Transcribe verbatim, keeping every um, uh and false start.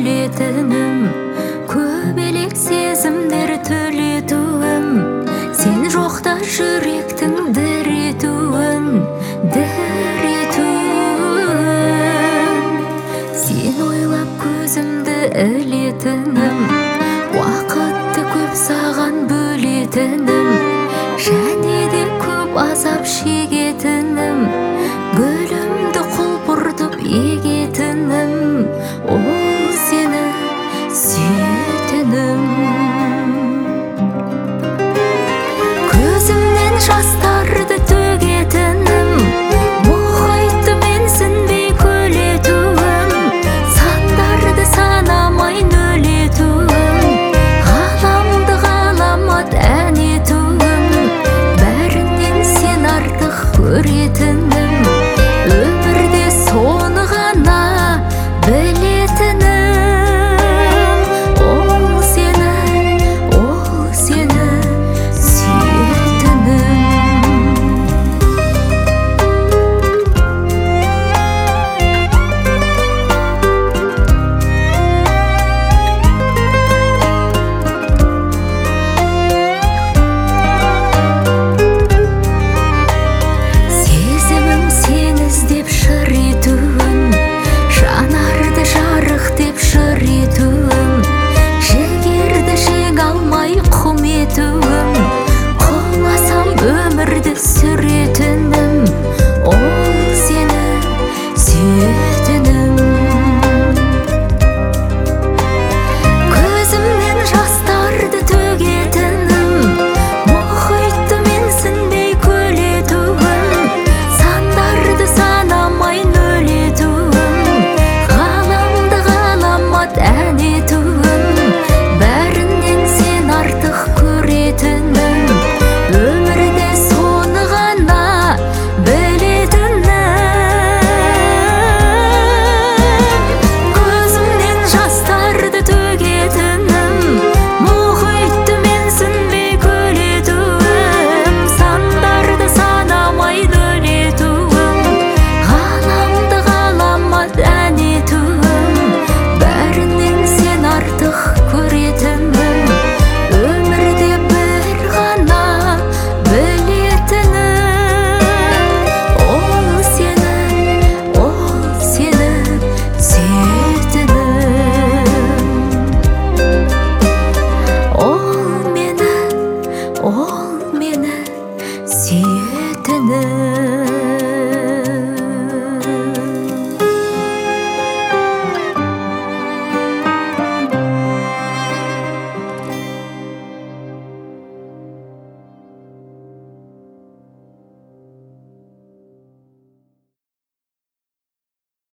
бөлетінім, көбелек сезімдер төлетуім, сен жоқта жүректің дір етуін, дір етуін. Сен ойлап көзімді ілетінім, уақытты көп саған бөлетінім, және де көп азап шегетінім, гүлімді құлпыртып егетінім, ол сені сүйетінім. Көзімнен жастарды төгетінім, мұхитты менсінбей көлетуім, сандарды санамай нөлетуім, ғаламды ғаламат ән етуім, бәрінен сен артық көретінім, өмірде соны ғана білетінім, ол сені, ол сені сүйетінім. Сезімім сен іздеп шыр етуін, жанарды жарық деп жыр етуім, жігерді жеңе алмай құм етуім, құласам өмірді сүр